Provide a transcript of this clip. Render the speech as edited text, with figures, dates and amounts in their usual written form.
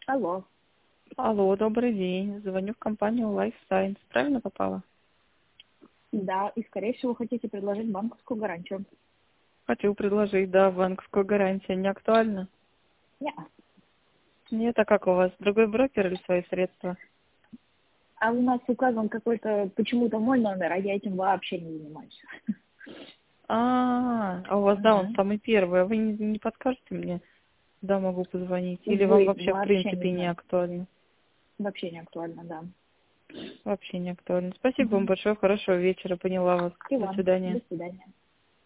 Алло. Алло, добрый день. Звоню в компанию Life Science. Правильно попала? Да, и, скорее всего, хотите предложить банковскую гарантию. Хочу предложить, да, банковскую гарантию. Не актуально? Не. Нет, а как у вас? Другой брокер или свои средства? А у нас указан какой-то, почему-то мой номер, а я этим вообще не занимаюсь. А у вас, да, он Мгм. самый первый. А вы не подскажете мне, куда могу позвонить? Или вам Увы, вообще, в вообще не принципе, не знаю. актуально? Вообще не актуально, да. Вообще не актуально. Спасибо вам Мгм. большое. Хорошего вечера. Поняла вас. И До вам. свидания. До свидания.